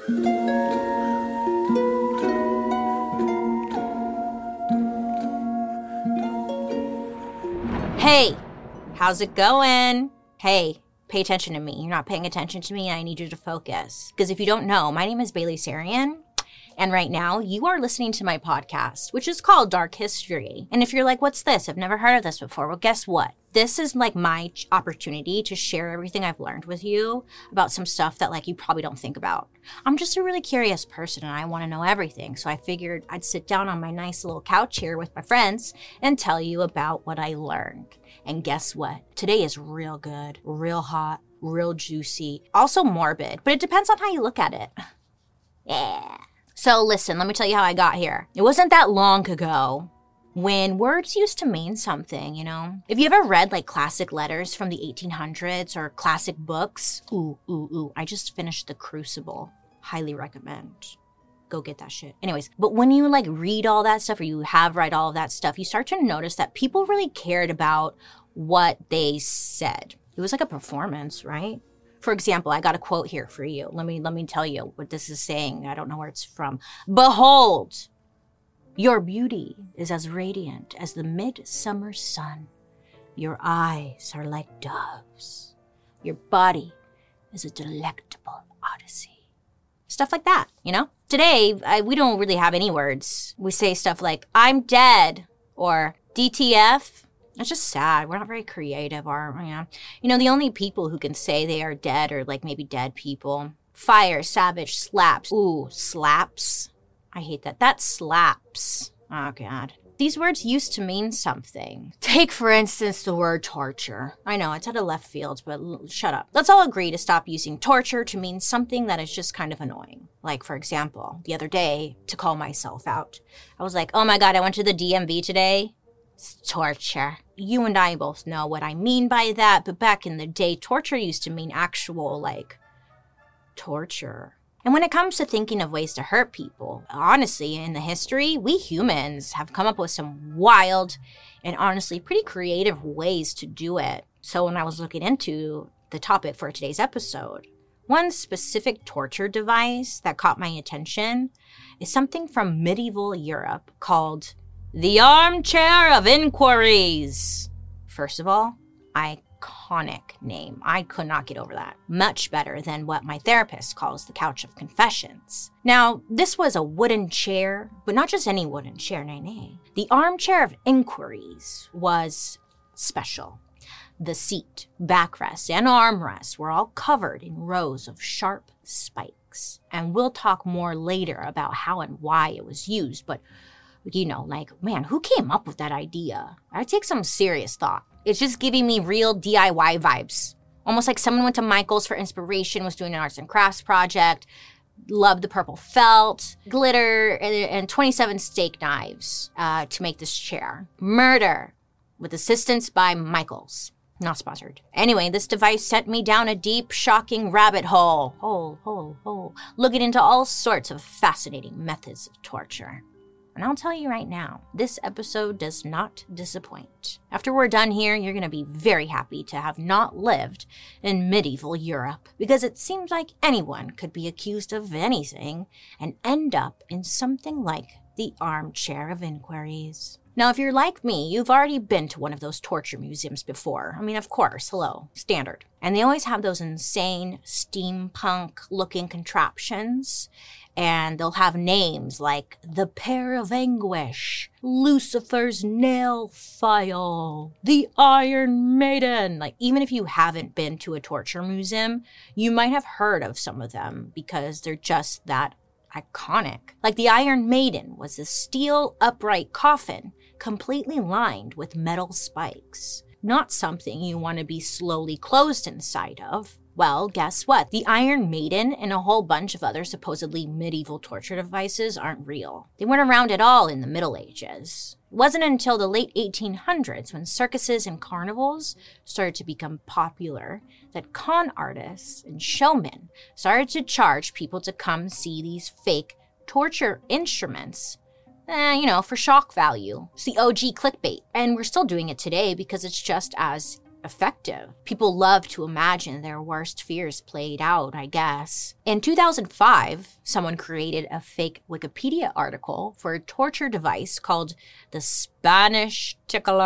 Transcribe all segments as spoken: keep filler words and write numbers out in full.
Hey, how's it going? Hey, pay attention to me. You're not paying attention to me, and I need you to focus. Because if you don't know, my name is Bailey Sarian, and right now you are listening to my podcast, which is called Dark History. And if you're like, what's this? I've never heard of this before. Well, guess what? This is like my opportunity to share everything I've learned with you about some stuff that like you probably don't think about. I'm just a really curious person and I want to know everything. So I figured I'd sit down on my nice little couch here with my friends and tell you about what I learned. And guess what? Today is real good, real hot, real juicy, also morbid, but it depends on how you look at it. Yeah. So listen, let me tell you how I got here. It wasn't that long ago when words used to mean something, you know? If you ever read like classic letters from the eighteen hundreds or classic books, ooh, ooh, ooh, I just finished The Crucible. Highly recommend. Go get that shit. Anyways, but when you like read all that stuff or you have read all of that stuff, you start to notice that people really cared about what they said. It was like a performance, right? For example, I got a quote here for you. Let me let me tell you what this is saying. I don't know where it's from. Behold, your beauty is as radiant as the midsummer sun. Your eyes are like doves. Your body is a delectable odyssey. Stuff like that, you know? Today, I, we don't really have any words. We say stuff like, I'm dead, or D T F. It's just sad. We're not very creative, or, you know. You know, the only people who can say they are dead are, like, maybe dead people. Fire, savage, slaps. Ooh, slaps. I hate that. That slaps. Oh, God. These words used to mean something. Take, for instance, the word torture. I know, it's out of left field, but l- shut up. Let's all agree to stop using torture to mean something that is just kind of annoying. Like, for example, the other day, to call myself out, I was like, oh my God, I went to the D M V today. It's torture. You and I both know what I mean by that, but back in the day, torture used to mean actual, like, torture. And when it comes to thinking of ways to hurt people, honestly, in the history, we humans have come up with some wild and honestly pretty creative ways to do it. So when I was looking into the topic for today's episode, one specific torture device that caught my attention is something from medieval Europe called the Armchair of Inquiries. First of all, iconic name. I could not get over that. Much better than what my therapist calls the Couch of Confessions. Now, this was a wooden chair, but not just any wooden chair, nay, nay. The Armchair of Inquiries was special. The seat, backrest, and armrest were all covered in rows of sharp spikes. And we'll talk more later about how and why it was used, but you know, like, man, who came up with that idea? I take some serious thought. It's just giving me real D I Y vibes. Almost like someone went to Michael's for inspiration, was doing an arts and crafts project, loved the purple felt, glitter, and, and twenty-seven steak knives uh, to make this chair. Murder, with assistance by Michael's. Not sponsored. Anyway, this device sent me down a deep, shocking rabbit hole. Hole, hole, hole. Looking into all sorts of fascinating methods of torture. And I'll tell you right now, this episode does not disappoint. After we're done here, you're going to be very happy to have not lived in medieval Europe, because it seems like anyone could be accused of anything and end up in something like the Armchair of Inquiries. Now, if you're like me, you've already been to one of those torture museums before. I mean, of course, hello, standard. And they always have those insane steampunk-looking contraptions. And they'll have names like the Pair of Anguish, Lucifer's Nail File, the Iron Maiden. Like, even if you haven't been to a torture museum, you might have heard of some of them because they're just that iconic. Like the Iron Maiden was a steel upright coffin completely lined with metal spikes. Not something you want to be slowly closed inside of. Well, guess what? The Iron Maiden and a whole bunch of other supposedly medieval torture devices aren't real. They weren't around at all in the Middle Ages. It wasn't until the late eighteen hundreds when circuses and carnivals started to become popular that con artists and showmen started to charge people to come see these fake torture instruments. Eh, you know, for shock value. It's the O G clickbait. And we're still doing it today because it's just as effective. People love to imagine their worst fears played out, I guess. In two thousand five, someone created a fake Wikipedia article for a torture device called the Spanish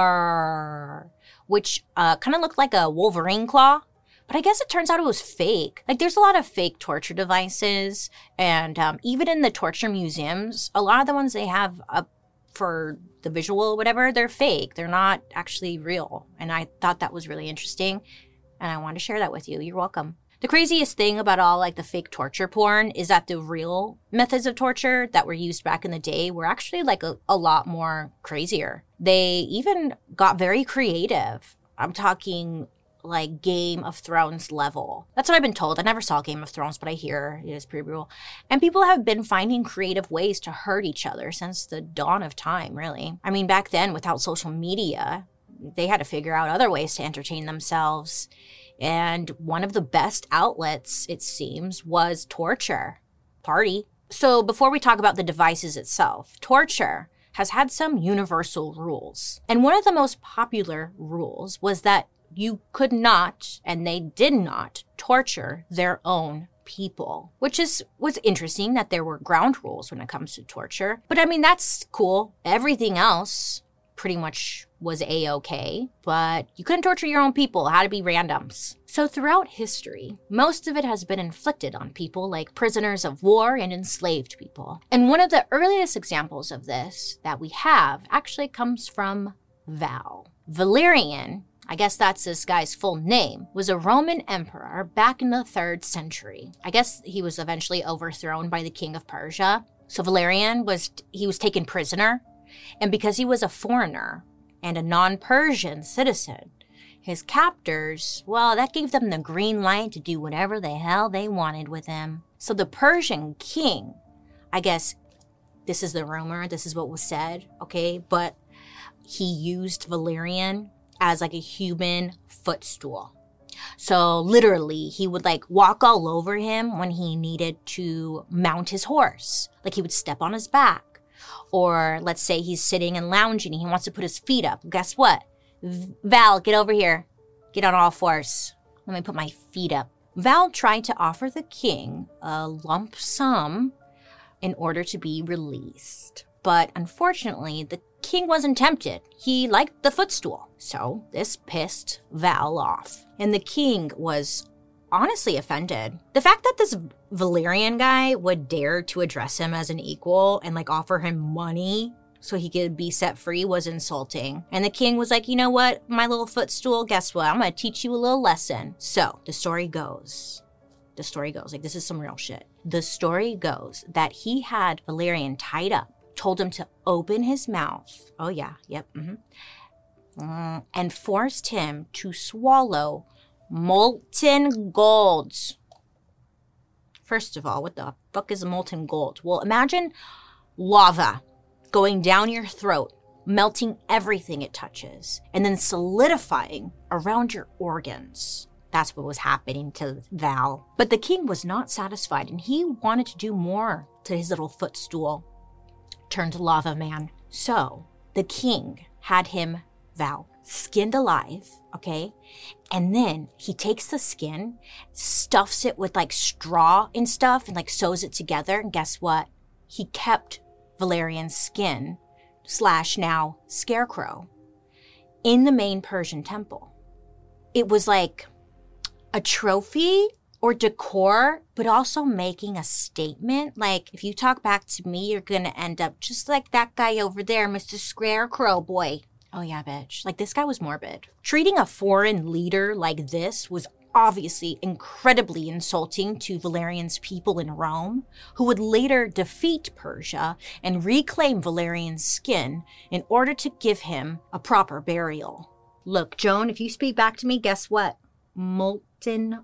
Tickler, which uh, kind of looked like a Wolverine claw. But I guess it turns out it was fake. Like, there's a lot of fake torture devices. And um, even in the torture museums, a lot of the ones they have up for the visual or whatever, they're fake. They're not actually real. And I thought that was really interesting. And I wanted to share that with you. You're welcome. The craziest thing about all, like, the fake torture porn is that the real methods of torture that were used back in the day were actually, like, a, a lot more crazier. They even got very creative. I'm talking like Game of Thrones level. That's what I've been told. I never saw Game of Thrones, but I hear it is pretty brutal. And people have been finding creative ways to hurt each other since the dawn of time, really. I mean, back then, without social media, they had to figure out other ways to entertain themselves. And one of the best outlets, it seems, was torture. Party. So before we talk about the devices itself, torture has had some universal rules. And one of the most popular rules was that you could not, and they did not, torture their own people, which is was interesting that there were ground rules when it comes to torture. But I mean, that's cool. Everything else pretty much was A-okay, but you couldn't torture your own people. It had to be randoms. So throughout history, most of it has been inflicted on people like prisoners of war and enslaved people. And one of the earliest examples of this that we have actually comes from Val. Valerian, I guess that's this guy's full name, was a Roman emperor back in the third century. I guess he was eventually overthrown by the king of Persia. So Valerian was, he was taken prisoner. And because he was a foreigner and a non-Persian citizen, his captors, well, that gave them the green light to do whatever the hell they wanted with him. So the Persian king, I guess this is the rumor, this is what was said, okay, but he used Valerian as like a human footstool. So literally, he would like walk all over him when he needed to mount his horse. Like he would step on his back. Or let's say he's sitting and lounging and he wants to put his feet up. Guess what? Val, get over here. Get on all fours. Let me put my feet up. Val tried to offer the king a lump sum in order to be released. But unfortunately, the king wasn't tempted. He liked the footstool. So this pissed Val off. And the king was honestly offended. The fact that this Valerian guy would dare to address him as an equal and like offer him money so he could be set free was insulting. And the king was like, you know what, my little footstool, guess what? I'm going to teach you a little lesson. So the story goes, the story goes, like this is some real shit. The story goes that he had Valerian tied up, told him to open his mouth. Oh yeah, yep, mm-hmm. Mm, and forced him to swallow molten gold. First of all, what the fuck is molten gold? Well, imagine lava going down your throat, melting everything it touches, and then solidifying around your organs. That's what was happening to Val. But the king was not satisfied, and he wanted to do more to his little footstool turned lava man. So the king had him, Val, skinned alive, okay? And then he takes the skin, stuffs it with like straw and stuff and like sews it together. And guess what? He kept Valerian's skin slash now scarecrow in the main Persian temple. It was like a trophy or decor, but also making a statement. Like, if you talk back to me, you're gonna end up just like that guy over there, Mister Scarecrow boy. Oh yeah, bitch. Like, this guy was morbid. Treating a foreign leader like this was obviously incredibly insulting to Valerian's people in Rome, who would later defeat Persia and reclaim Valerian's skin in order to give him a proper burial. Look, Joan, if you speak back to me, guess what? Molten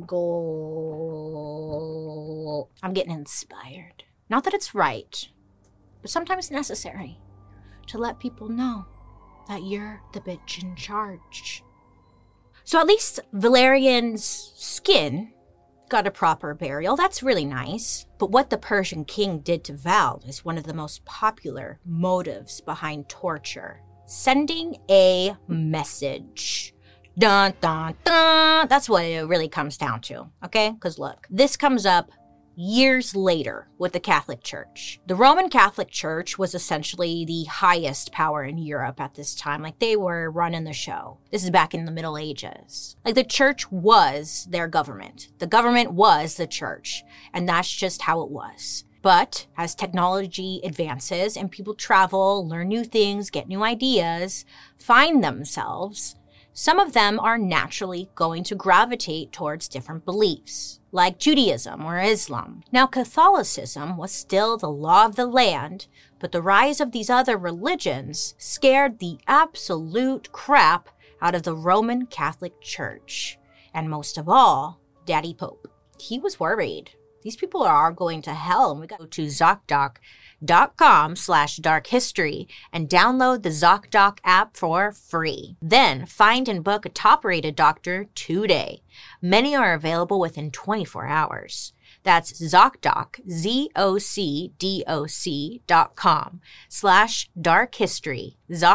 gold. I'm getting inspired. Not that it's right, but sometimes necessary to let people know that you're the bitch in charge. So at least Valerian's skin got a proper burial. That's really nice. But what the Persian king did to Val is one of the most popular motives behind torture. Sending a message. Dun, dun, dun. That's what it really comes down to, okay? Because look, this comes up years later with the Catholic Church. The Roman Catholic Church was essentially the highest power in Europe at this time. Like, they were running the show. This is back in the Middle Ages. Like, the church was their government. The government was the church. And that's just how it was. But as technology advances and people travel, learn new things, get new ideas, find themselves, some of them are naturally going to gravitate towards different beliefs, like Judaism or Islam. Now, Catholicism was still the law of the land, but the rise of these other religions scared the absolute crap out of the Roman Catholic Church. And most of all, Daddy Pope. He was worried. These people are going to hell, and we got to go to ZocDoc.com slash dark history and download the ZocDoc app for free. Then find and book a top-rated doctor today. Many are available within twenty-four hours. That's ZocDoc, Z O C D O C dot com slash dark history.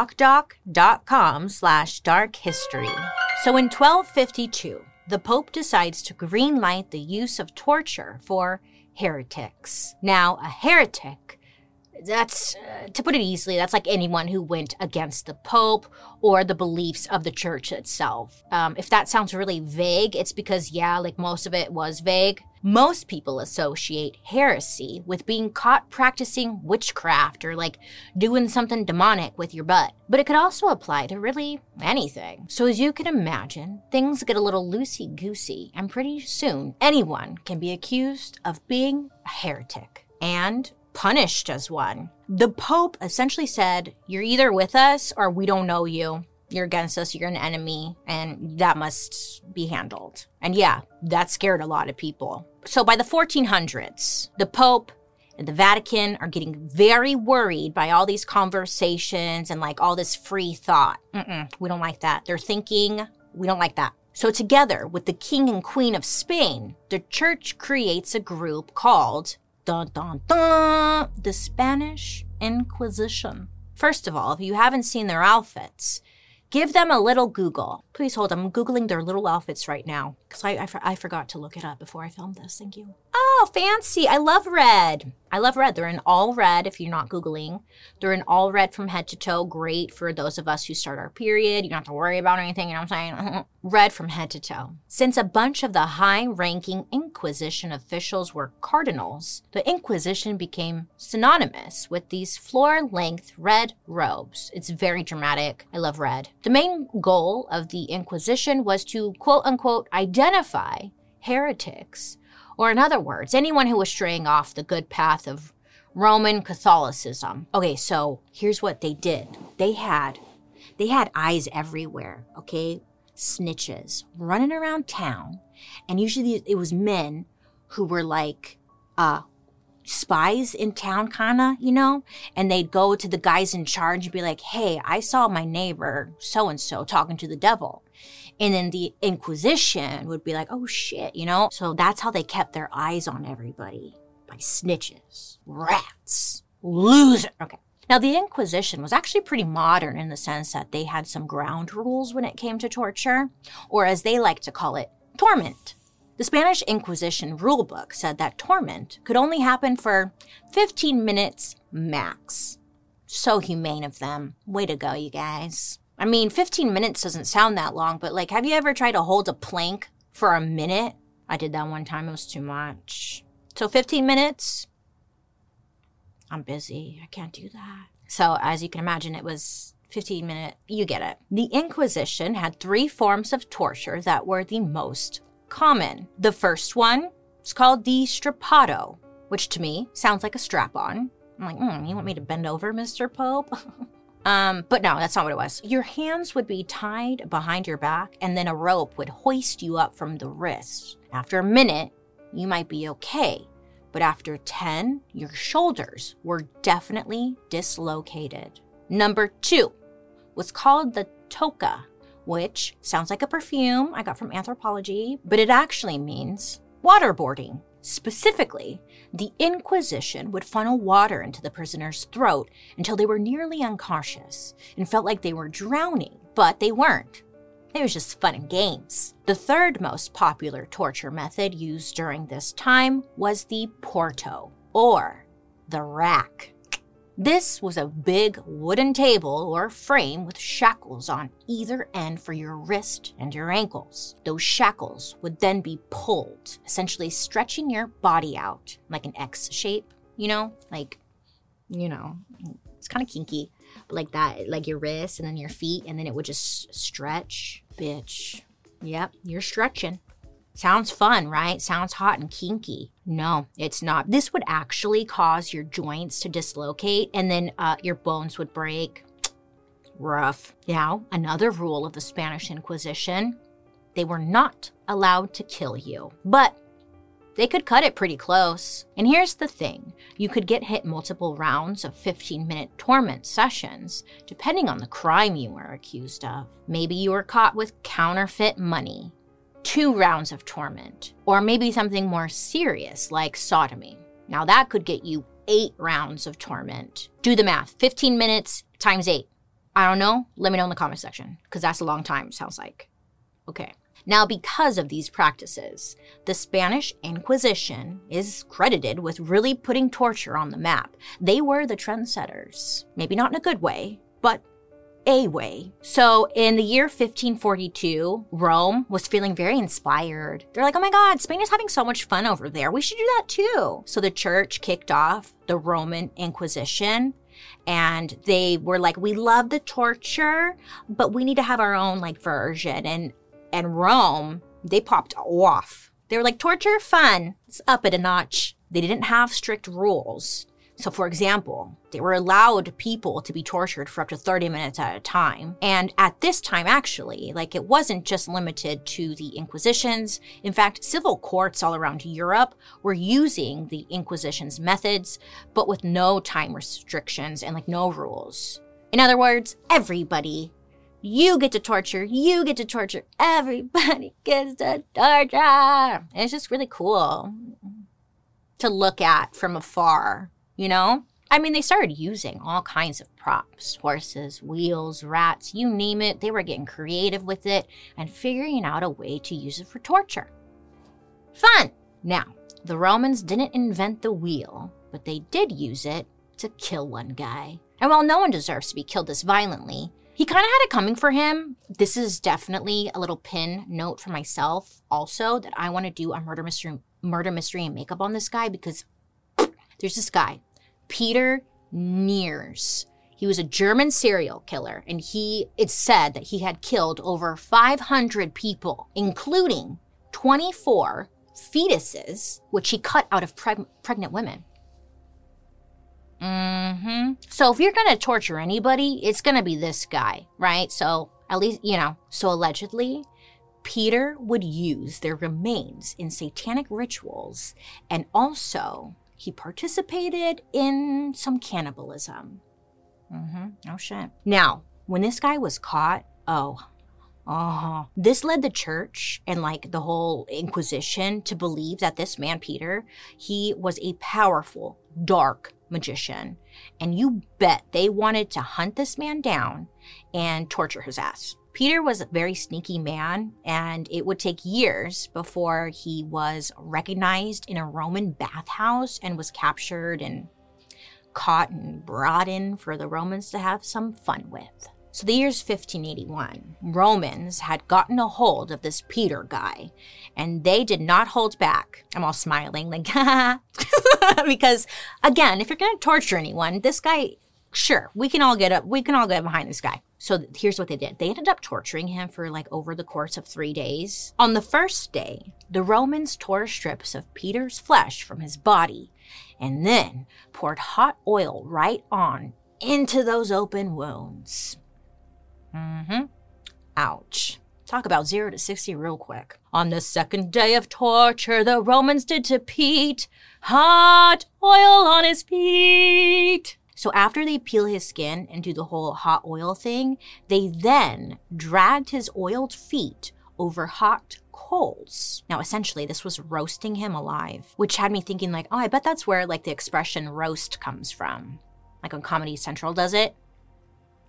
ZocDoc.com slash dark history. So in twelve fifty-two, the Pope decides to greenlight the use of torture for heretics. Now, a heretic, that's, uh, to put it easily, that's like anyone who went against the Pope or the beliefs of the church itself. Um, if that sounds really vague, it's because, yeah, like most of it was vague. Most people associate heresy with being caught practicing witchcraft or like doing something demonic with your butt. But it could also apply to really anything. So as you can imagine, things get a little loosey-goosey, and pretty soon anyone can be accused of being a heretic and punished as one. The Pope essentially said, you're either with us or we don't know you. You're against us, you're an enemy, and that must be handled. And yeah, that scared a lot of people. So by the fourteen hundreds, the Pope and the Vatican are getting very worried by all these conversations and like all this free thought. Mm-mm, we don't like that. They're thinking, we don't like that. So together with the King and Queen of Spain, the church creates a group called dun, dun, dun, the Spanish Inquisition. First of all, if you haven't seen their outfits, give them a little Google. Please hold, I'm Googling their little outfits right now because I, I, I forgot to look it up before I filmed this. Thank you. Oh, fancy. I love red. I love red. They're in all red if you're not Googling. They're in all red from head to toe. Great for those of us who start our period. You don't have to worry about anything, you know what I'm saying? Red from head to toe. Since a bunch of the high-ranking Inquisition officials were cardinals, the Inquisition became synonymous with these floor-length red robes. It's very dramatic. I love red. The main goal of the Inquisition was to, quote-unquote, identify heretics, or in other words, anyone who was straying off the good path of Roman Catholicism. Okay, so here's what they did. They had, they had eyes everywhere, okay? Snitches running around town. And usually it was men who were like uh, spies in town, kind of, you know? And they'd go to the guys in charge and be like, hey, I saw my neighbor so-and-so talking to the devil. And then the Inquisition would be like, oh shit, you know? So that's how they kept their eyes on everybody. By snitches, rats, losers. Okay. Now the Inquisition was actually pretty modern in the sense that they had some ground rules when it came to torture, or as they like to call it, torment. The Spanish Inquisition rulebook said that torment could only happen for fifteen minutes max. So humane of them. Way to go, you guys. I mean, fifteen minutes doesn't sound that long, but like, have you ever tried to hold a plank for a minute? I did that one time. It was too much. So fifteen minutes? I'm busy. I can't do that. So as you can imagine, it was fifteen minute. You get it. The Inquisition had three forms of torture that were the most common. The first one is called the strappado, which to me sounds like a strap-on. I'm like, mm, you want me to bend over, Mister Pope? Um, but no, that's not what it was. Your hands would be tied behind your back, and then a rope would hoist you up from the wrist. After a minute, you might be okay. But after ten, your shoulders were definitely dislocated. Number two was called the toca, which sounds like a perfume I got from Anthropology, but it actually means waterboarding. Specifically, the Inquisition would funnel water into the prisoner's throat until they were nearly unconscious and felt like they were drowning, but they weren't. It was just fun and games. The third most popular torture method used during this time was the porto, or the rack. This was a big wooden table or frame with shackles on either end for your wrist and your ankles. Those shackles would then be pulled, essentially stretching your body out like an X shape, you know? Like, you know, it's kind of kinky, but like that, like your wrists and then your feet, and then it would just stretch. Bitch. Yep, you're stretching. Sounds fun, right? Sounds hot and kinky. No, it's not. This would actually cause your joints to dislocate and then uh, your bones would break. Rough. Now, another rule of the Spanish Inquisition, they were not allowed to kill you, but they could cut it pretty close. And here's the thing. You could get hit multiple rounds of fifteen-minute torment sessions, depending on the crime you were accused of. Maybe you were caught with counterfeit money. Two rounds of torment, or maybe something more serious like sodomy. Now that could get you eight rounds of torment. Do the math, fifteen minutes times eight. I don't know, let me know in the comment section, because that's a long time, sounds like. Okay, now because of these practices, the Spanish Inquisition is credited with really putting torture on the map. They were the trendsetters, maybe not in a good way, but a way. So in the year fifteen forty-two, Rome was feeling very inspired. They're like, oh my God, Spain is having so much fun over there. We should do that too. So the church kicked off the Roman Inquisition, and they were like, we love the torture, but we need to have our own like version. And and Rome, they popped off. They were like, torture, fun. It's up it a notch. They didn't have strict rules. So for example, they were allowed people to be tortured for up to thirty minutes at a time. And at this time, actually, like it wasn't just limited to the Inquisitions. In fact, civil courts all around Europe were using the Inquisition's methods, but with no time restrictions and like no rules. In other words, everybody, you get to torture, you get to torture, everybody gets to torture. And it's just really cool to look at from afar. You know? I mean, they started using all kinds of props, horses, wheels, rats, you name it. They were getting creative with it and figuring out a way to use it for torture. Fun! Now, the Romans didn't invent the wheel, but they did use it to kill one guy. And while no one deserves to be killed this violently, he kind of had it coming for him. This is definitely a little pin note for myself also that I want to do a murder mystery, murder mystery and makeup on this guy because there's this guy, Peter Neers. He was a German serial killer, and he, it's said that he had killed over five hundred people, including twenty-four fetuses, which he cut out of preg- pregnant women. Mm-hmm. So if you're going to torture anybody, it's going to be this guy, right? So at least, you know, so allegedly, Peter would use their remains in satanic rituals, and also he participated in some cannibalism. Mm-hmm. Oh, shit. Now, when this guy was caught, oh, oh, this led the church and, like, the whole Inquisition to believe that this man, Peter, he was a powerful, dark magician. And you bet they wanted to hunt this man down and torture his ass. Peter was a very sneaky man, and it would take years before he was recognized in a Roman bathhouse and was captured and caught and brought in for the Romans to have some fun with. So the year's fifteen eighty-one. Romans had gotten a hold of this Peter guy, and they did not hold back. I'm all smiling like, haha, because again, if you're going to torture anyone, this guy, sure, we can all get up, we can all get behind this guy. So th- here's what they did. They ended up torturing him for like over the course of three days. On the first day, the Romans tore strips of Peter's flesh from his body and then poured hot oil right on into those open wounds. Mm-hmm. Ouch. Talk about zero to sixty real quick. On the second day of torture, the Romans did to Pete hot oil on his feet. So after they peel his skin and do the whole hot oil thing, they then dragged his oiled feet over hot coals. Now, essentially, this was roasting him alive, which had me thinking like, oh, I bet that's where like the expression roast comes from. Like when Comedy Central does it.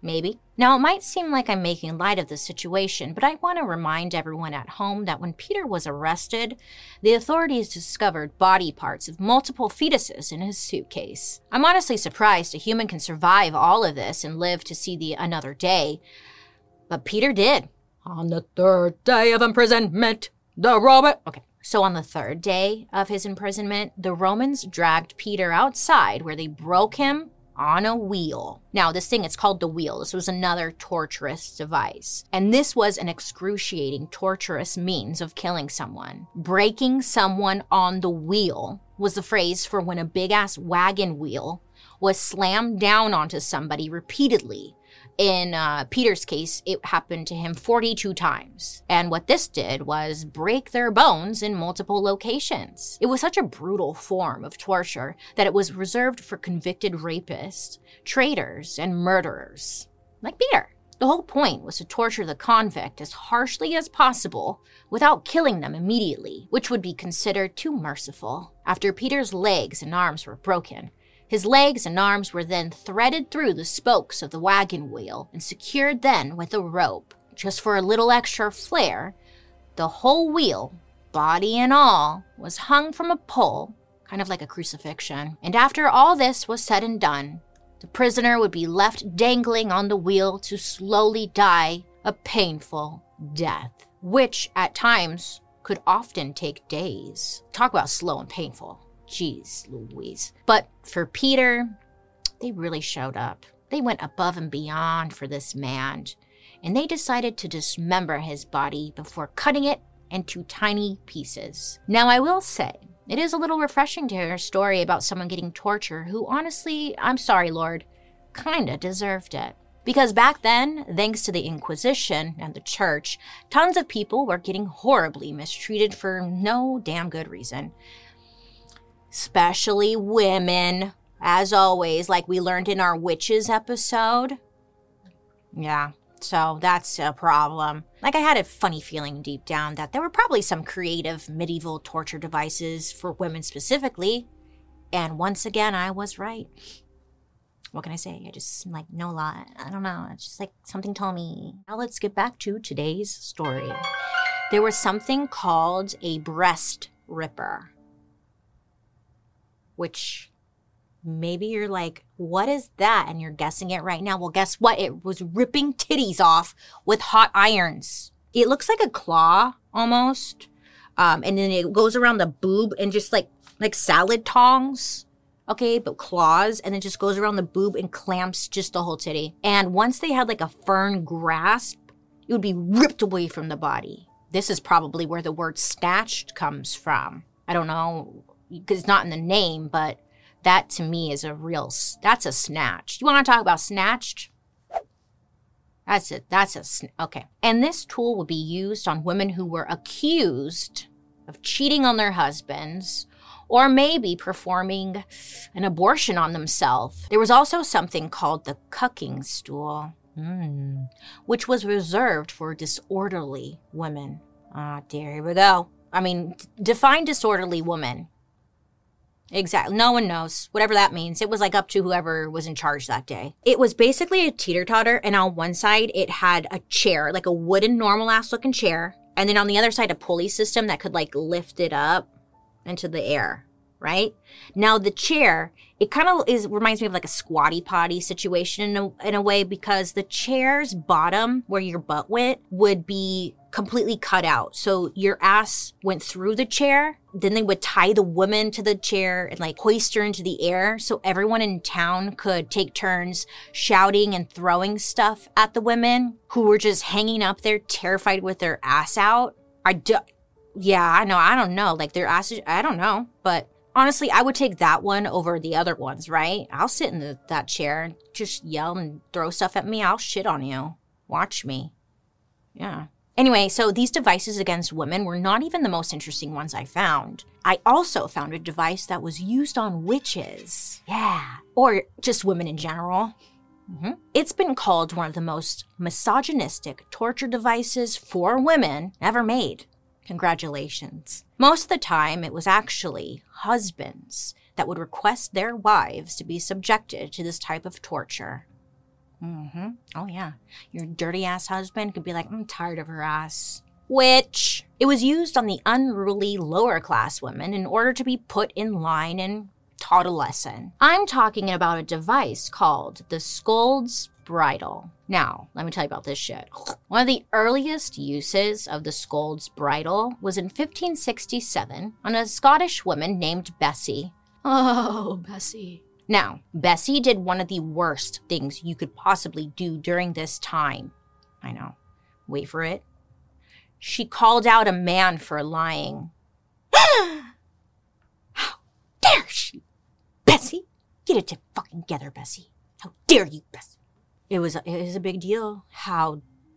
Maybe. Now, it might seem like I'm making light of this situation, but I want to remind everyone at home that when Peter was arrested, the authorities discovered body parts of multiple fetuses in his suitcase. I'm honestly surprised a human can survive all of this and live to see the another day, but Peter did. On the third day of imprisonment, the Roman... Okay. So on the third day of his imprisonment, the Romans dragged Peter outside where they broke him on a wheel. Now, this thing, it's called the wheel. This was another torturous device. And this was an excruciating, torturous means of killing someone. Breaking someone on the wheel was the phrase for when a big-ass wagon wheel was slammed down onto somebody repeatedly. In uh, Peter's case, it happened to him forty-two times. And what this did was break their bones in multiple locations. It was such a brutal form of torture that it was reserved for convicted rapists, traitors, and murderers, like Peter. The whole point was to torture the convict as harshly as possible without killing them immediately, which would be considered too merciful. After Peter's legs and arms were broken, his legs and arms were then threaded through the spokes of the wagon wheel and secured then with a rope. Just for a little extra flair, the whole wheel, body and all, was hung from a pole, kind of like a crucifixion. And after all this was said and done, the prisoner would be left dangling on the wheel to slowly die a painful death, which at times could often take days. Talk about slow and painful. Jeez Louise. But for Peter, they really showed up. They went above and beyond for this man, and they decided to dismember his body before cutting it into tiny pieces. Now, I will say, it is a little refreshing to hear a story about someone getting torture who honestly, I'm sorry, Lord, kinda deserved it. Because back then, thanks to the Inquisition and the church, tons of people were getting horribly mistreated for no damn good reason. Especially women, as always, like we learned in our witches episode. Yeah, so that's a problem. Like, I had a funny feeling deep down that there were probably some creative medieval torture devices for women specifically. And once again, I was right. What can I say? I just, like, know a lot. I don't know. It's just like something told me. Now let's get back to today's story. There was something called a breast ripper. Which maybe you're like, what is that? And you're guessing it right now. Well, guess what? It was ripping titties off with hot irons. It looks like a claw almost. Um, and then it goes around the boob and just like, like salad tongs. Okay, but claws. And it just goes around the boob and clamps just the whole titty. And once they had like a firm grasp, it would be ripped away from the body. This is probably where the word snatched comes from. I don't know. Because it's not in the name, but that to me is a real, that's a snatch. You want to talk about snatched? That's it. That's a, okay. And this tool would be used on women who were accused of cheating on their husbands or maybe performing an abortion on themselves. There was also something called the cucking stool, mm, which was reserved for disorderly women. Ah, dear, here we go. I mean, define disorderly woman. Exactly. No one knows. Whatever that means. It was like up to whoever was in charge that day. It was basically a teeter-totter, and on one side it had a chair, like a wooden normal-ass looking chair, and then on the other side a pulley system that could like lift it up into the air, right? Now the chair, it kind of is reminds me of like a squatty potty situation in a, in a way, because the chair's bottom, where your butt went, would be completely cut out. So your ass went through the chair. Then they would tie the woman to the chair and like hoist her into the air so everyone in town could take turns shouting and throwing stuff at the women who were just hanging up there terrified with their ass out. I do, yeah, I know. I don't know. Like their asses, I don't know. But honestly, I would take that one over the other ones, right? I'll sit in the, that chair and just yell and throw stuff at me. I'll shit on you. Watch me. Yeah. Anyway, so these devices against women were not even the most interesting ones I found. I also found a device that was used on witches. Yeah. Or just women in general. Mm-hmm. It's been called one of the most misogynistic torture devices for women ever made. Congratulations. Most of the time, it was actually husbands that would request their wives to be subjected to this type of torture. Mm-hmm. Oh, yeah. Your dirty-ass husband could be like, I'm tired of her ass. Which, it was used on the unruly lower-class women in order to be put in line and taught a lesson. I'm talking about a device called the Scold's Bridle. Now, let me tell you about this shit. One of the earliest uses of the Scold's Bridle was in fifteen sixty-seven on a Scottish woman named Bessie. Oh, Bessie. Now, Bessie did one of the worst things you could possibly do during this time. I know. Wait for it. She called out a man for lying. How dare she? Bessie? Get it fucking together, Bessie. How dare you, Bessie? It was, a, it was a big deal. How...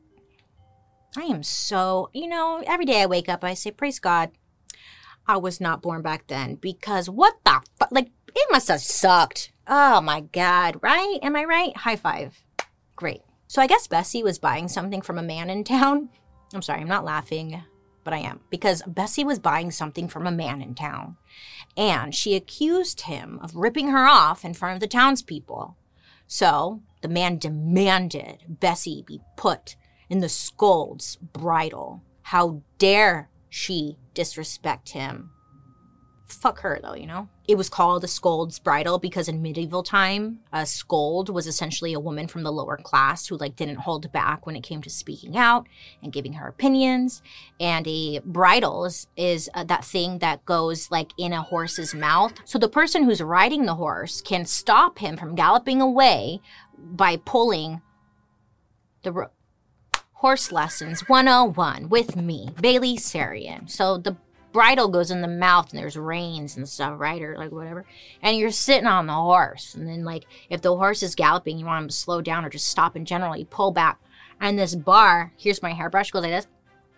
I am so... You know, every day I wake up, I say, praise God, I was not born back then. Because what the fuck? Like, it must have sucked. Oh, my God. Right? Am I right? High five. Great. So I guess Bessie was buying something from a man in town. I'm sorry, I'm not laughing, but I am. Because Bessie was buying something from a man in town. And she accused him of ripping her off in front of the townspeople. So the man demanded Bessie be put in the Scold's Bridle. How dare she disrespect him? Fuck her, though, you know? It was called the Scold's Bridle because in medieval time, a scold was essentially a woman from the lower class who, like, didn't hold back when it came to speaking out and giving her opinions. And a bridle is, is uh, that thing that goes, like, in a horse's mouth. So the person who's riding the horse can stop him from galloping away by pulling the rope. Horse Lessons one oh one with me, Bailey Sarian. So the bridle goes in the mouth and there's reins and stuff, right? Or like whatever. And you're sitting on the horse. And then like if the horse is galloping, you want him to slow down or just stop in general, you pull back. And this bar, here's my hairbrush, goes like this.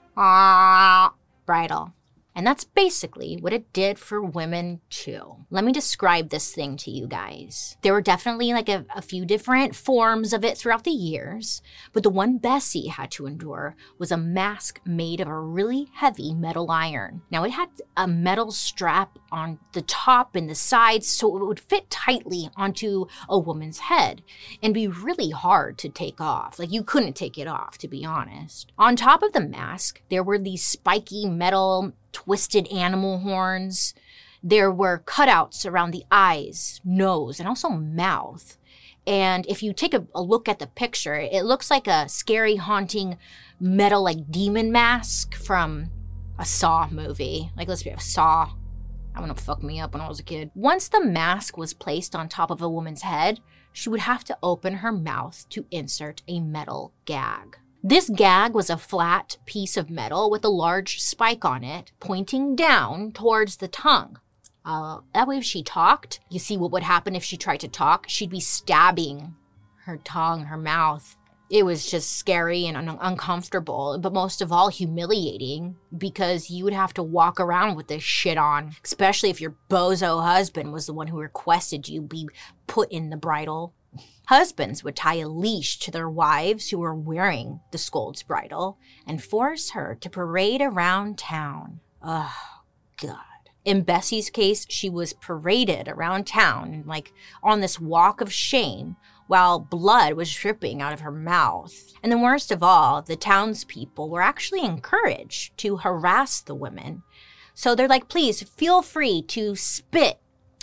Ah, bridle. And that's basically what it did for women too. Let me describe this thing to you guys. There were definitely like a, a few different forms of it throughout the years, but the one Bessie had to endure was a mask made of a really heavy metal iron. Now it had a metal strap on the top and the sides so it would fit tightly onto a woman's head and be really hard to take off. Like you couldn't take it off, to be honest. On top of the mask, there were these spiky metal twisted animal horns. There were cutouts around the eyes, nose, and also mouth. And if you take a, a look at the picture, it looks like a scary, haunting metal, like demon mask from a Saw movie. Like, let's be a Saw. That one fucked me up when I was a kid. Once the mask was placed on top of a woman's head, she would have to open her mouth to insert a metal gag. This gag was a flat piece of metal with a large spike on it, pointing down towards the tongue. Uh, that way if she talked, you see what would happen if she tried to talk? She'd be stabbing her tongue, her mouth. It was just scary and un- uncomfortable, but most of all humiliating because you would have to walk around with this shit on, especially if your bozo husband was the one who requested you be put in the bridle. Husbands would tie a leash to their wives who were wearing the Scold's Bridle and force her to parade around town. Oh, God. In Bessie's case, she was paraded around town, like on this walk of shame, while blood was dripping out of her mouth. And the worst of all, the townspeople were actually encouraged to harass the women. So they're like, please, feel free to spit,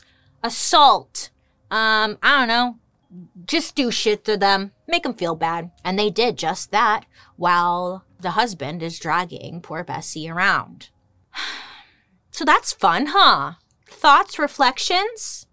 assault, um, I don't know, just do shit to them, make them feel bad. And they did just that while the husband is dragging poor Bessie around. So that's fun, huh? Thoughts, reflections?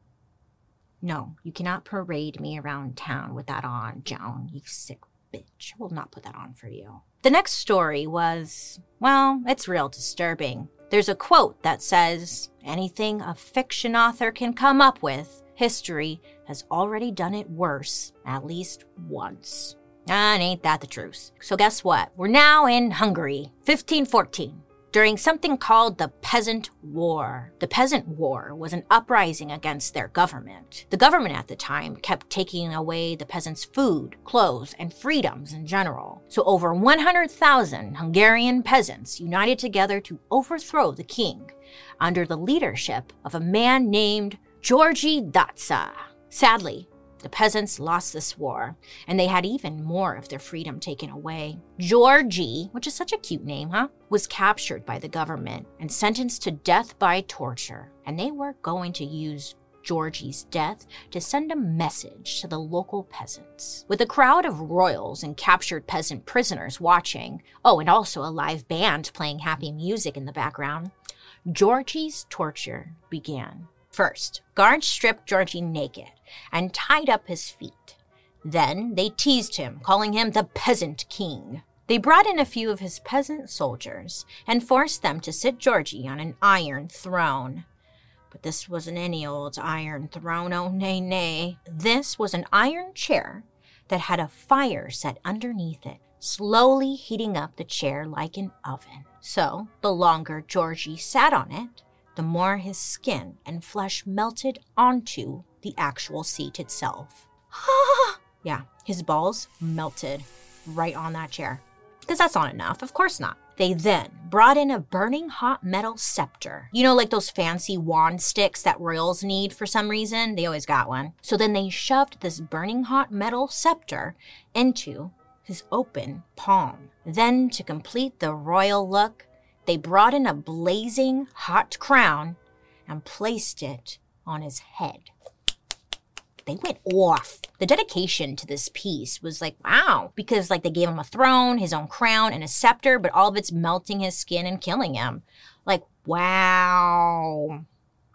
No, you cannot parade me around town with that on, Joan, you sick bitch. I will not put that on for you. The next story was, well, it's real disturbing. There's a quote that says, anything a fiction author can come up with, history has already done it worse at least once. And ain't that the truth? So guess what? We're now in Hungary, fifteen fourteen, during something called the Peasant War. The Peasant War was an uprising against their government. The government at the time kept taking away the peasants' food, clothes, and freedoms in general. So over one hundred thousand Hungarian peasants united together to overthrow the king under the leadership of a man named György Daca. Sadly, the peasants lost this war, and they had even more of their freedom taken away. Georgie, which is such a cute name, huh, was captured by the government and sentenced to death by torture, and they were going to use Georgie's death to send a message to the local peasants. With a crowd of royals and captured peasant prisoners watching, oh, and also a live band playing happy music in the background, Georgie's torture began. First, guards stripped Georgie naked and tied up his feet. Then they teased him, calling him the peasant king. They brought in a few of his peasant soldiers and forced them to sit Georgie on an iron throne. But this wasn't any old iron throne, oh nay nay. This was an iron chair that had a fire set underneath it, slowly heating up the chair like an oven. So, the longer Georgie sat on it, the more his skin and flesh melted onto the actual seat itself. Yeah, his balls melted right on that chair. Because that's not enough, of course not. They then brought in a burning hot metal scepter. You know, like those fancy wand sticks that royals need for some reason? They always got one. So then they shoved this burning hot metal scepter into his open palm. Then, to complete the royal look, they brought in a blazing hot crown and placed it on his head. They went off. The dedication to this piece was like, wow, because like they gave him a throne, his own crown, and a scepter, but all of it's melting his skin and killing him. Like, wow.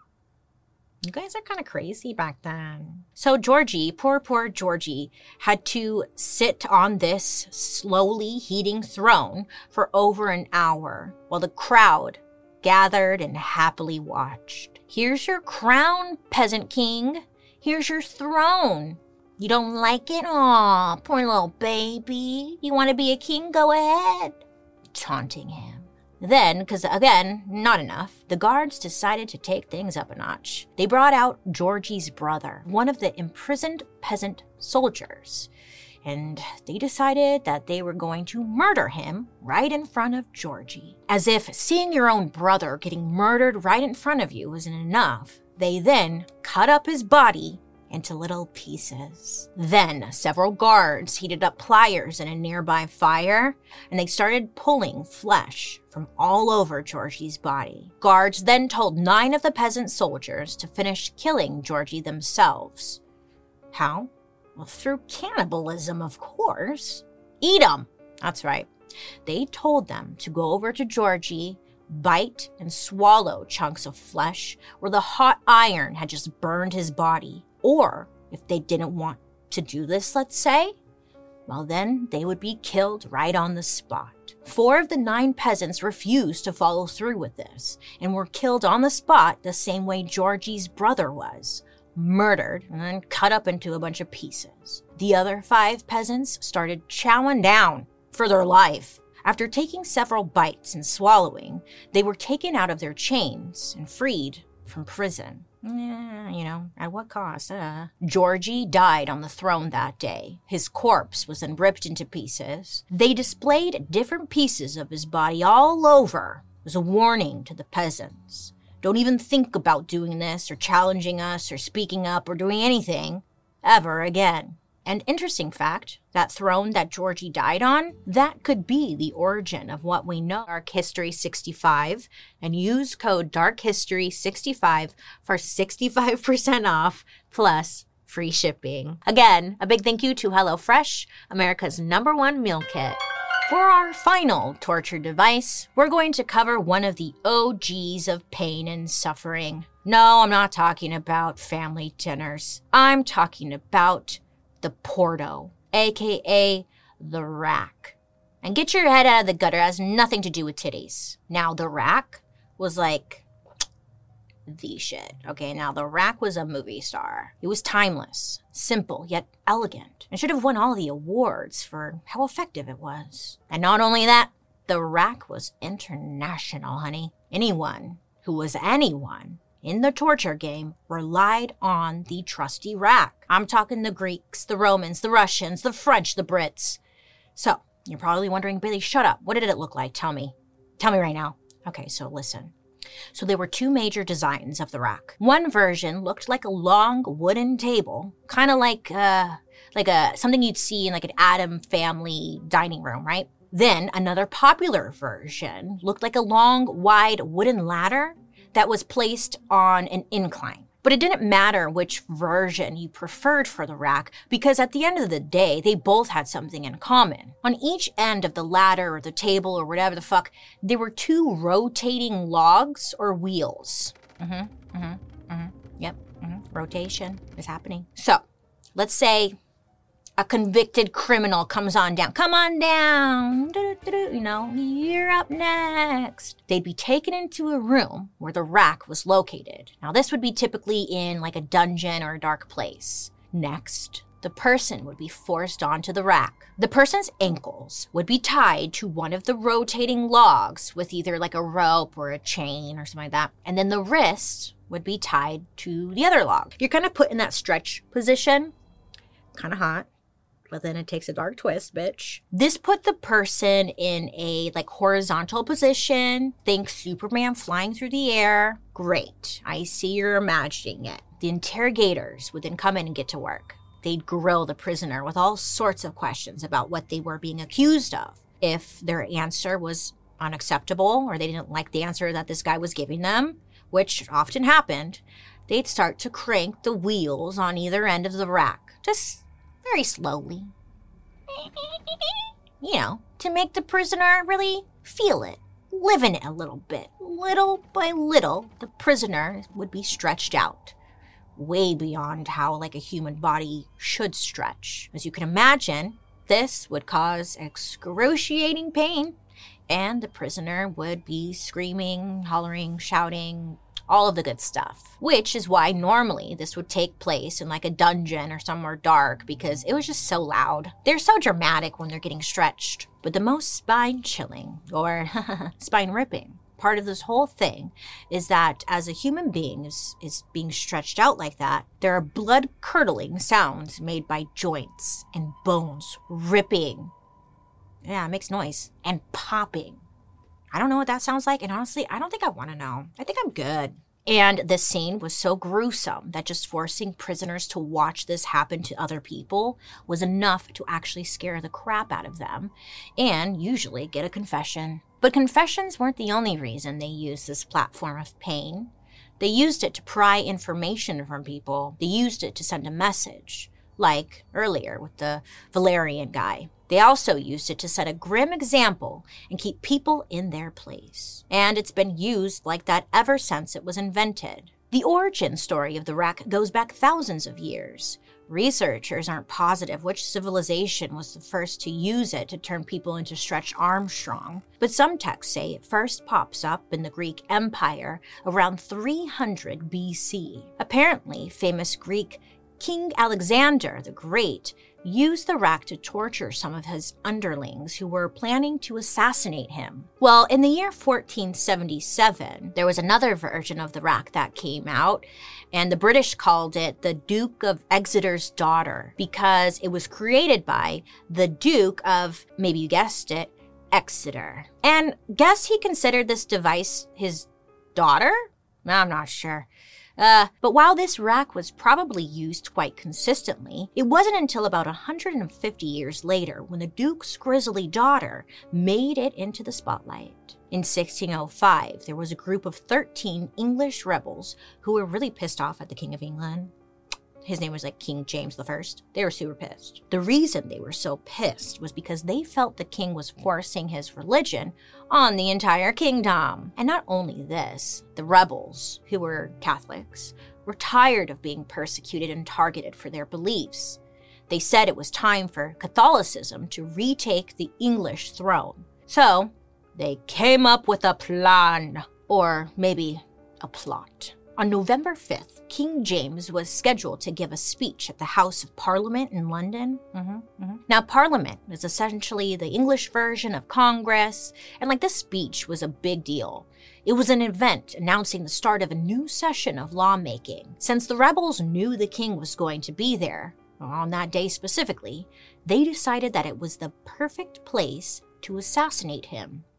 You guys are kind of crazy back then. So Georgie, poor, poor Georgie, had to sit on this slowly heating throne for over an hour while the crowd gathered and happily watched. Here's your crown, peasant king. Here's your throne. You don't like it? Aw, poor little baby. You want to be a king? Go ahead. Taunting him. Then, because again, not enough, the guards decided to take things up a notch. They brought out Georgie's brother, one of the imprisoned peasant soldiers, and they decided that they were going to murder him right in front of Georgie. As if seeing your own brother getting murdered right in front of you wasn't enough, they then cut up his body into little pieces. Then several guards heated up pliers in a nearby fire, and they started pulling flesh from all over Georgie's body. Guards then told nine of the peasant soldiers to finish killing Georgie themselves. How? Well, through cannibalism, of course. Eat 'em! That's right. They told them to go over to Georgie, bite and swallow chunks of flesh where the hot iron had just burned his body. Or, if they didn't want to do this, let's say, well then they would be killed right on the spot. Four of the nine peasants refused to follow through with this and were killed on the spot the same way Georgie's brother was, murdered and then cut up into a bunch of pieces. The other five peasants started chowing down for their life. After taking several bites and swallowing, they were taken out of their chains and freed from prison. Yeah, you know, at what cost, uh? Georgie died on the throne that day. His corpse was then ripped into pieces. They displayed different pieces of his body all over as a warning to the peasants. Don't even think about doing this or challenging us or speaking up or doing anything ever again. And interesting fact, that throne that Georgie died on, that could be the origin of what we know. Dark History sixty-five, and use code Dark History sixty-five for sixty-five percent off plus free shipping. Again, a big thank you to HelloFresh, America's number one meal kit. For our final torture device, we're going to cover one of the O Gs of pain and suffering. No, I'm not talking about family dinners. I'm talking about the Porto, aka the rack. And get your head out of the gutter, it has nothing to do with titties. Now, the rack was like the shit. Okay, now the rack was a movie star. It was timeless, simple, yet elegant, and should have won all the awards for how effective it was. And not only that, the rack was international, honey. Anyone who was anyone in the torture game relied on the trusty rack. I'm talking the Greeks, the Romans, the Russians, the French, the Brits. So, you're probably wondering, Bailey, shut up. What did it look like? Tell me. Tell me right now. Okay, so listen. So there were two major designs of the rack. One version looked like a long wooden table, kind of like uh, like a something you'd see in like an Addams Family dining room, right? Then another popular version looked like a long, wide wooden ladder that was placed on an incline. But it didn't matter which version you preferred for the rack because at the end of the day, they both had something in common. On each end of the ladder or the table or whatever the fuck, there were two rotating logs or wheels. Mm-hmm, mm-hmm, mm-hmm, yep, mm-hmm. Rotation is happening. So, let's say a convicted criminal comes on down. Come on down. You know, you're up next. They'd be taken into a room where the rack was located. Now, this would be typically in like a dungeon or a dark place. Next, the person would be forced onto the rack. The person's ankles would be tied to one of the rotating logs with either like a rope or a chain or something like that. And then the wrists would be tied to the other log. You're kind of put in that stretch position. Kind of hot. But then it takes a dark twist, bitch. This put the person in a like horizontal position. Think Superman flying through the air. Great. I see you're imagining it. The interrogators would then come in and get to work. They'd grill the prisoner with all sorts of questions about what they were being accused of. If their answer was unacceptable or they didn't like the answer that this guy was giving them, which often happened, they'd start to crank the wheels on either end of the rack. Just very slowly. You know, to make the prisoner really feel it, live in it a little bit. Little by little, the prisoner would be stretched out, way beyond how like a human body should stretch. As you can imagine, this would cause excruciating pain, and the prisoner would be screaming, hollering, shouting, all of the good stuff, which is why normally this would take place in like a dungeon or somewhere dark because it was just so loud. They're so dramatic when they're getting stretched. But the most spine-chilling or spine-ripping part of this whole thing is that as a human being is, is being stretched out like that, there are blood-curdling sounds made by joints and bones ripping. Yeah, it makes noise. And popping. I don't know what that sounds like, and honestly, I don't think I want to know. I think I'm good. And the scene was so gruesome that just forcing prisoners to watch this happen to other people was enough to actually scare the crap out of them and usually get a confession. But confessions weren't the only reason they used this platform of pain. They used it to pry information from people. They used it to send a message, like earlier with the Valerian guy. They also used it to set a grim example and keep people in their place. And it's been used like that ever since it was invented. The origin story of the rack goes back thousands of years. Researchers aren't positive which civilization was the first to use it to turn people into stretched Armstrong, but some texts say it first pops up in the Greek Empire around three hundred B C. Apparently, famous Greek King Alexander the Great used the rack to torture some of his underlings who were planning to assassinate him. Well, in the year fourteen seventy-seven, there was another version of the rack that came out, and the British called it the Duke of Exeter's Daughter because it was created by the Duke of, maybe you guessed it, Exeter. And guess he considered this device his daughter? I'm not sure. Uh, but while this rack was probably used quite consistently, it wasn't until about one hundred fifty years later when the Duke's grisly daughter made it into the spotlight. In sixteen oh five, there was a group of thirteen English rebels who were really pissed off at the King of England. His name was like King James the First. They were super pissed. The reason they were so pissed was because they felt the king was forcing his religion on the entire kingdom. And not only this, the rebels, who were Catholics, were tired of being persecuted and targeted for their beliefs. They said it was time for Catholicism to retake the English throne. So they came up with a plan, or maybe a plot. On November fifth, King James was scheduled to give a speech at the House of Parliament in London. Mm-hmm, mm-hmm. Now, Parliament is essentially the English version of Congress, and like this speech was a big deal. It was an event announcing the start of a new session of lawmaking. Since the rebels knew the king was going to be there, on that day specifically, they decided that it was the perfect place to assassinate him.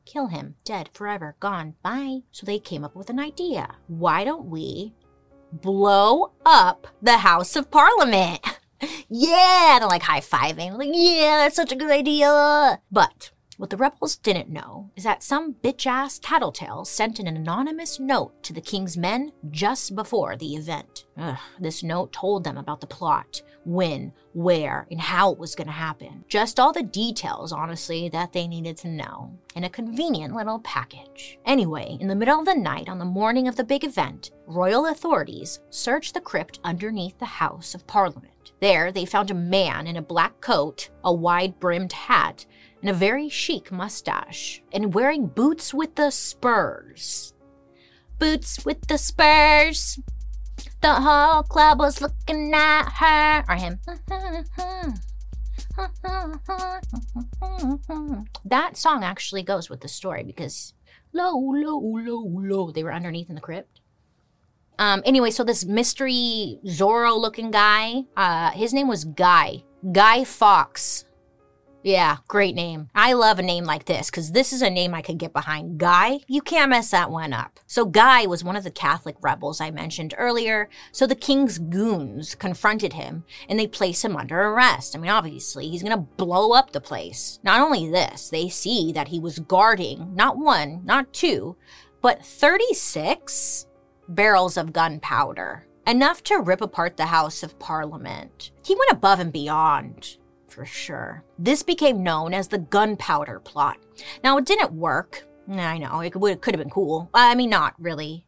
kill him. Dead, forever, gone, bye. So they came up with an idea. Why don't we blow up the House of Parliament? Yeah, they're like high-fiving. Like, yeah, that's such a good idea. But what the rebels didn't know is that some bitch-ass tattletale sent an anonymous note to the king's men just before the event. Ugh, this note told them about the plot, when, where, and how it was going to happen. Just all the details, honestly, that they needed to know. In a convenient little package. Anyway, in the middle of the night on the morning of the big event, royal authorities searched the crypt underneath the House of Parliament. There, they found a man in a black coat, a wide-brimmed hat, and a very chic mustache, and wearing boots with the spurs. Boots with the spurs. The whole club was looking at her. Or him. That song actually goes with the story because low, low, low, low. They were underneath in the crypt. Um, anyway, so this mystery Zorro-looking guy, uh, his name was Guy. Guy Fawkes. Yeah, great name. I love a name like this because this is a name I could get behind. Guy, you can't mess that one up. So Guy was one of the Catholic rebels I mentioned earlier, so the king's goons confronted him and they placed him under arrest. I mean, obviously, he's gonna blow up the place. Not only this, they see that he was guarding not one, not two, but thirty-six barrels of gunpowder, enough to rip apart the House of Parliament. He went above and beyond. For sure. This became known as the gunpowder plot. Now, it didn't work. I know, it could, it could have been cool. I mean, not really.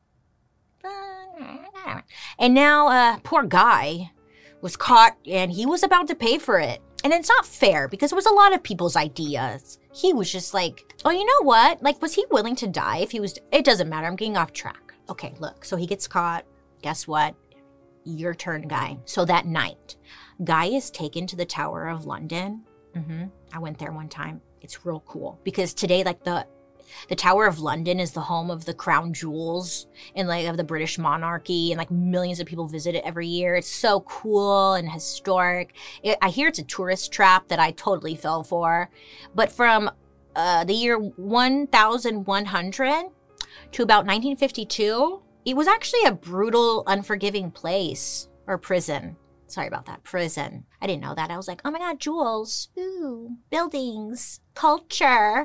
And now, uh, poor Guy was caught and he was about to pay for it. And it's not fair because it was a lot of people's ideas. He was just like, oh, you know what? Like, was he willing to die if he was... It doesn't matter. I'm getting off track. Okay, look. So he gets caught. Guess what? Your turn, Guy. So that night... Guy is taken to the Tower of London. Mm-hmm. I went there one time. It's real cool because today, like the the Tower of London is the home of the crown jewels and like of the British monarchy, and like millions of people visit it every year. It's so cool and historic. It, I hear it's a tourist trap that I totally fell for. But from uh, the year one thousand one hundred to about nineteen fifty-two, it was actually a brutal, unforgiving place or prison. Sorry about that. Prison. I didn't know that. I was like, oh my God, jewels. Ooh, buildings. Culture.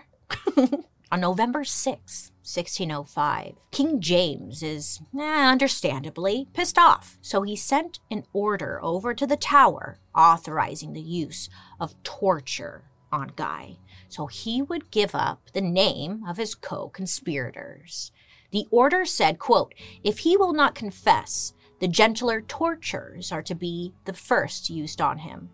On November sixth, sixteen oh five, King James is, eh, understandably, pissed off. So he sent an order over to the tower authorizing the use of torture on Guy. So he would give up the name of his co-conspirators. The order said, quote, if he will not confess, the gentler tortures are to be the first used on him.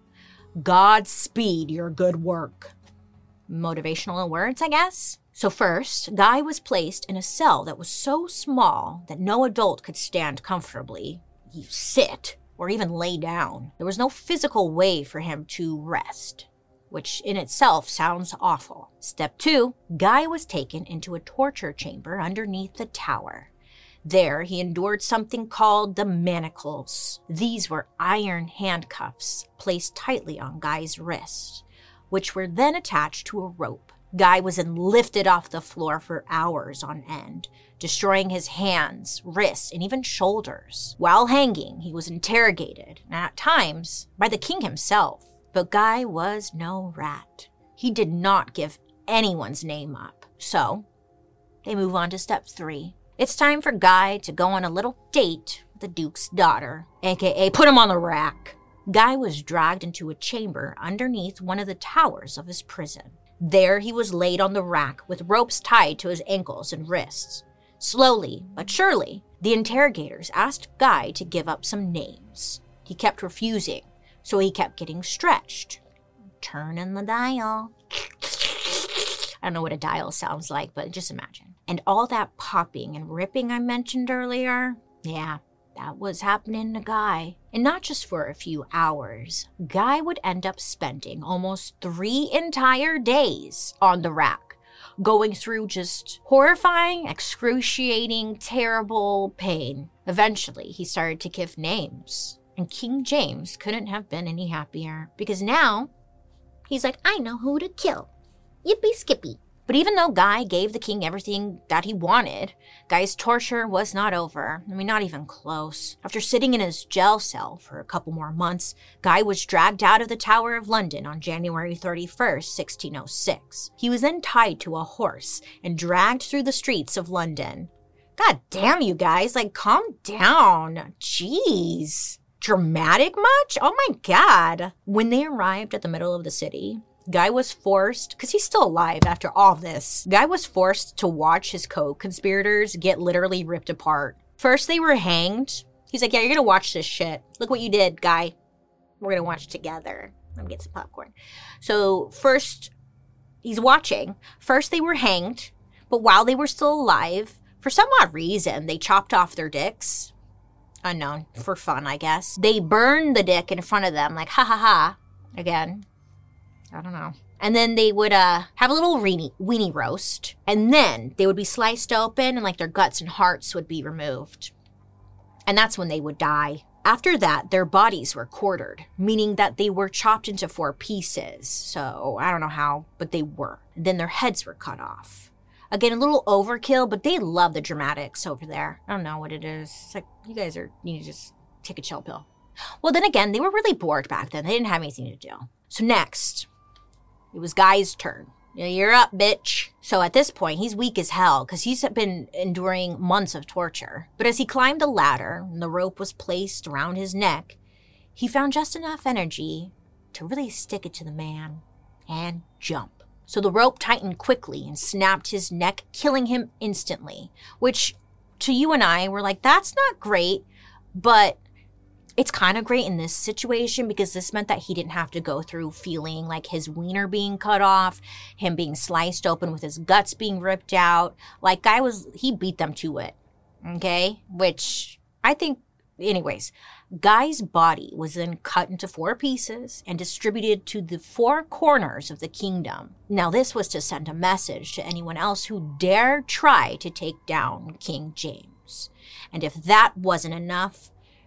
Godspeed your good work. Motivational words, I guess. So first, Guy was placed in a cell that was so small that no adult could stand comfortably, sit, or even lay down. There was no physical way for him to rest, which in itself sounds awful. Step two, Guy was taken into a torture chamber underneath the tower. There, he endured something called the manacles. These were iron handcuffs placed tightly on Guy's wrists, which were then attached to a rope. Guy was then lifted off the floor for hours on end, destroying his hands, wrists, and even shoulders. While hanging, he was interrogated, and at times, by the king himself. But Guy was no rat. He did not give anyone's name up. So, they move on to step three. It's time for Guy to go on a little date with the Duke's daughter, aka put him on the rack. Guy was dragged into a chamber underneath one of the towers of his prison. There he was laid on the rack with ropes tied to his ankles and wrists. Slowly, but surely, the interrogators asked Guy to give up some names. He kept refusing, so he kept getting stretched. Turning the dial. I don't know what a dial sounds like, but just imagine. And all that popping and ripping I mentioned earlier, yeah, that was happening to Guy. And not just for a few hours. Guy would end up spending almost three entire days on the rack, going through just horrifying, excruciating, terrible pain. Eventually, he started to give names. And King James couldn't have been any happier, because now he's like, I know who to kill. Yippee skippy. But even though Guy gave the king everything that he wanted, Guy's torture was not over. I mean, not even close. After sitting in his jail cell for a couple more months, Guy was dragged out of the Tower of London on January thirty-first, sixteen oh six. He was then tied to a horse and dragged through the streets of London. God damn, you guys, like, calm down. Jeez. Dramatic much? Oh my God. When they arrived at the middle of the city, Guy was forced, because he's still alive after all this, Guy was forced to watch his co-conspirators get literally ripped apart. First, they were hanged. He's like, yeah, you're going to watch this shit. Look what you did, Guy. We're going to watch together. I'm going to get some popcorn. So first, he's watching. First, they were hanged, but while they were still alive, for some odd reason, they chopped off their dicks. Unknown. For fun, I guess. They burned the dick in front of them, like, ha ha ha. Again. I don't know. And then they would uh, have a little weenie, weenie roast. And then they would be sliced open and like their guts and hearts would be removed. And that's when they would die. After that, their bodies were quartered, meaning that they were chopped into four pieces. So I don't know how, but they were. Then their heads were cut off. Again, a little overkill, but they love the dramatics over there. I don't know what it is. It's like, you guys are, you need to just take a chill pill. Well, then again, they were really bored back then. They didn't have anything to do. So next, it was Guy's turn. You're up, bitch. So at this point, he's weak as hell because he's been enduring months of torture. But as he climbed the ladder and the rope was placed around his neck, he found just enough energy to really stick it to the man and jump. So the rope tightened quickly and snapped his neck, killing him instantly. Which, to you and I, were like, that's not great, but it's kind of great in this situation because this meant that he didn't have to go through feeling like his wiener being cut off, him being sliced open with his guts being ripped out. Like, Guy was, he beat them to it, okay? Which I think, anyways, Guy's body was then cut into four pieces and distributed to the four corners of the kingdom. Now, this was to send a message to anyone else who dared try to take down King James. And if that wasn't enough,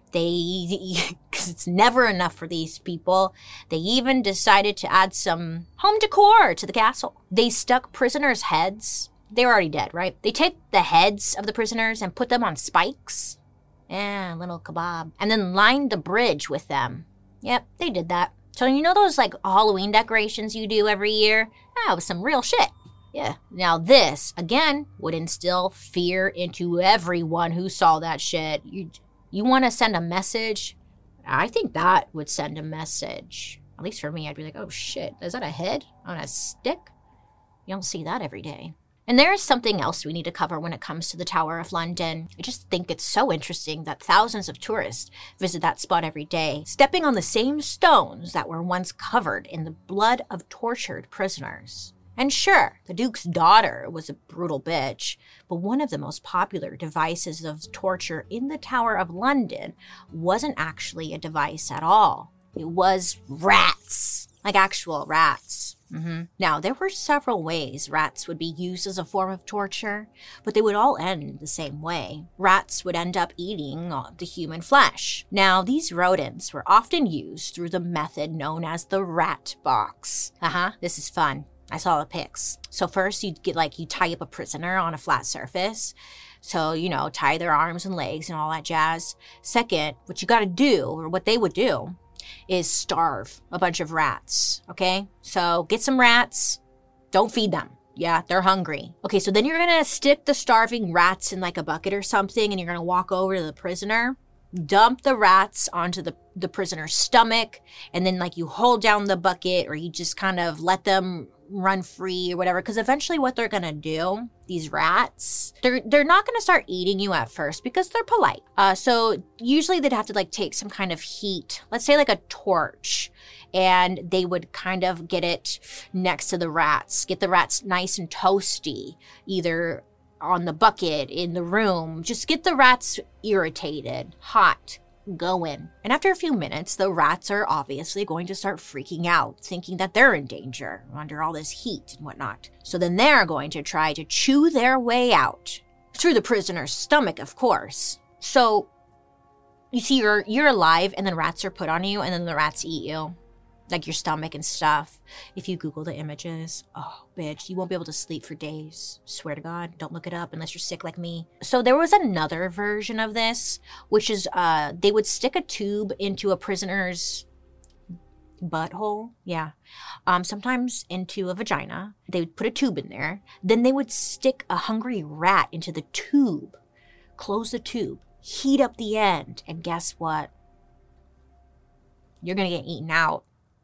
They, because it's never enough for these people, they even decided to add some home decor to the castle. They stuck prisoners' heads. They were already dead, right? They take the heads of the prisoners and put them on spikes. Yeah, a little kebab. And then lined the bridge with them. Yep, they did that. So you know those like Halloween decorations you do every year? That was some real shit. Yeah. Now this, again, would instill fear into everyone who saw that shit. You You want to send a message? I think that would send a message. At least for me, I'd be like, oh shit, is that a head on a stick? You don't see that every day. And there is something else we need to cover when it comes to the Tower of London. I just think it's so interesting that thousands of tourists visit that spot every day, stepping on the same stones that were once covered in the blood of tortured prisoners. And sure, the Duke's daughter was a brutal bitch, but one of the most popular devices of torture in the Tower of London wasn't actually a device at all. It was rats, like actual rats. Mm-hmm. Now, there were several ways rats would be used as a form of torture, but they would all end the same way. Rats would end up eating the human flesh. Now, these rodents were often used through the method known as the rat box. Uh-huh, this is fun. I saw the pics. So first you'd get like, you tie up a prisoner on a flat surface. So, you know, tie their arms and legs and all that jazz. Second, what you gotta do, or what they would do, is starve a bunch of rats, okay? So get some rats, don't feed them. Yeah, they're hungry. Okay, so then you're gonna stick the starving rats in like a bucket or something and you're gonna walk over to the prisoner, dump the rats onto the, the prisoner's stomach, and then like you hold down the bucket or you just kind of let them run free or whatever, because eventually what they're gonna do, these rats, they're they're not gonna start eating you at first because they're polite. Uh, so usually they'd have to like take some kind of heat, let's say like a torch, and they would kind of get it next to the rats, get the rats nice and toasty, either on the bucket, in the room, just get the rats irritated, hot, going. And after a few minutes, the rats are obviously going to start freaking out, thinking that they're in danger under all this heat and whatnot. So then they're going to try to chew their way out through the prisoner's stomach, of course. So you see, you're you're alive, and then rats are put on you, and then the rats eat you. like your stomach and stuff. If you Google the images, oh, bitch, you won't be able to sleep for days. Swear to God, don't look it up unless you're sick like me. So there was another version of this, which is uh, they would stick a tube into a prisoner's butthole. Yeah. Um, sometimes into a vagina. They would put a tube in there. Then they would stick a hungry rat into the tube, close the tube, heat up the end, and guess what? You're going to get eaten out.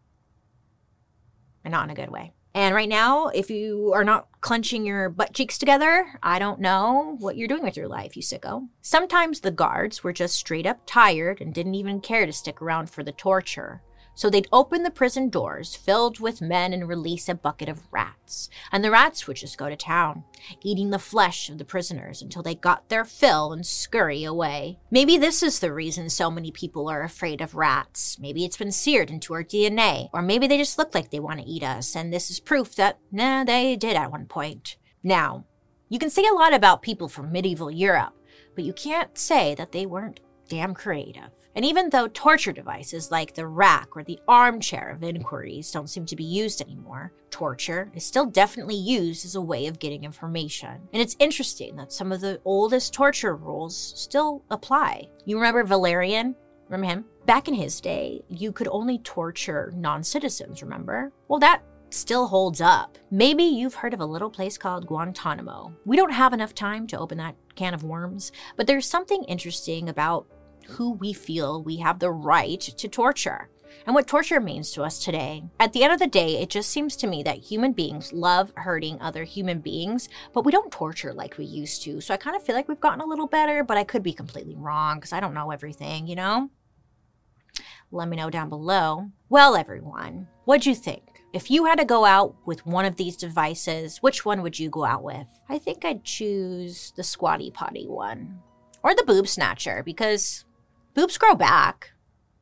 And not in a good way. And right now, if you are not clenching your butt cheeks together, I don't know what you're doing with your life, you sicko. Sometimes the guards were just straight up tired and didn't even care to stick around for the torture. So they'd open the prison doors filled with men and release a bucket of rats. And the rats would just go to town, eating the flesh of the prisoners until they got their fill and scurry away. Maybe this is the reason so many people are afraid of rats. Maybe it's been seared into our D N A. Or maybe they just look like they want to eat us, and this is proof that, nah, they did at one point. Now, you can say a lot about people from medieval Europe, but you can't say that they weren't damn creative. And even though torture devices like the rack or the armchair of inquiries don't seem to be used anymore, torture is still definitely used as a way of getting information. And it's interesting that some of the oldest torture rules still apply. You remember Valerian? Remember him? Back in his day, you could only torture non-citizens, remember? Well, that still holds up. Maybe you've heard of a little place called Guantanamo. We don't have enough time to open that can of worms, but there's something interesting about who we feel we have the right to torture and what torture means to us today. At the end of the day, it just seems to me that human beings love hurting other human beings, but we don't torture like we used to. So I kind of feel like we've gotten a little better, but I could be completely wrong because I don't know everything, you know? Let me know down below. Well, everyone, what'd you think? If you had to go out with one of these devices, which one would you go out with? I think I'd choose the squatty potty one or the boob snatcher because boobs grow back,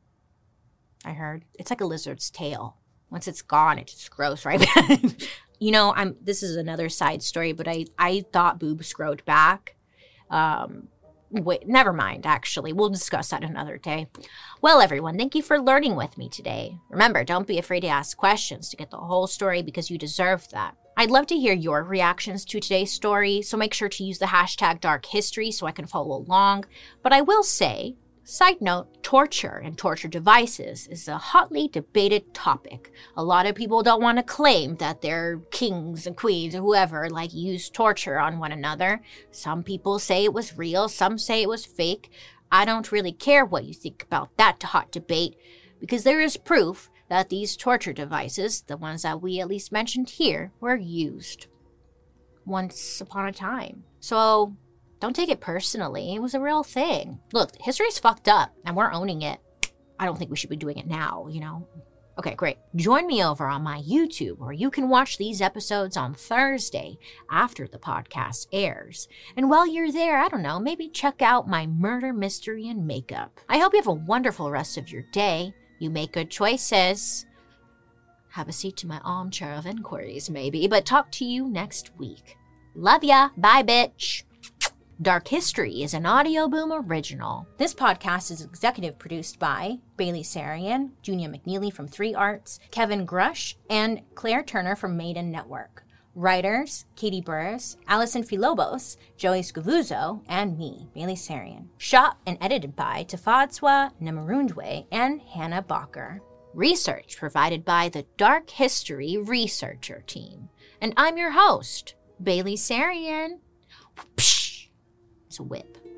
I heard. It's like a lizard's tail. Once it's gone, it just grows right back. You know, I'm. This is another side story, but I, I thought boobs growed back. Um, wait, never mind, actually. We'll discuss that another day. Well, everyone, thank you for learning with me today. Remember, don't be afraid to ask questions to get the whole story because you deserve that. I'd love to hear your reactions to today's story, so make sure to use the hashtag dark history so I can follow along. But I will say, side note, torture and torture devices is a hotly debated topic. A lot of people don't want to claim that their kings and queens or whoever like use torture on one another. Some people say it was real, some say it was fake. I don't really care what you think about that hot debate because there is proof that these torture devices, the ones that we at least mentioned here, were used once upon a time. So don't take it personally. It was a real thing. Look, history's fucked up, and we're owning it. I don't think we should be doing it now, you know? Okay, great. Join me over on my YouTube, where you can watch these episodes on Thursday after the podcast airs. And while you're there, I don't know, maybe check out my murder, mystery, and makeup. I hope you have a wonderful rest of your day. You make good choices. Have a seat to my armchair of inquiries, maybe, but talk to you next week. Love ya. Bye, bitch. Dark History is an Audio Boom original. This podcast is executive produced by Bailey Sarian, Junia McNeely from Three Arts, Kevin Grush, and Claire Turner from Maiden Network. Writers, Katie Burris, Allison Filobos, Joey Scavuzzo, and me, Bailey Sarian. Shot and edited by Tafadswa Namarundwe and Hannah Bacher. Research provided by the Dark History Researcher Team. And I'm your host, Bailey Sarian. Psh! It's a whip.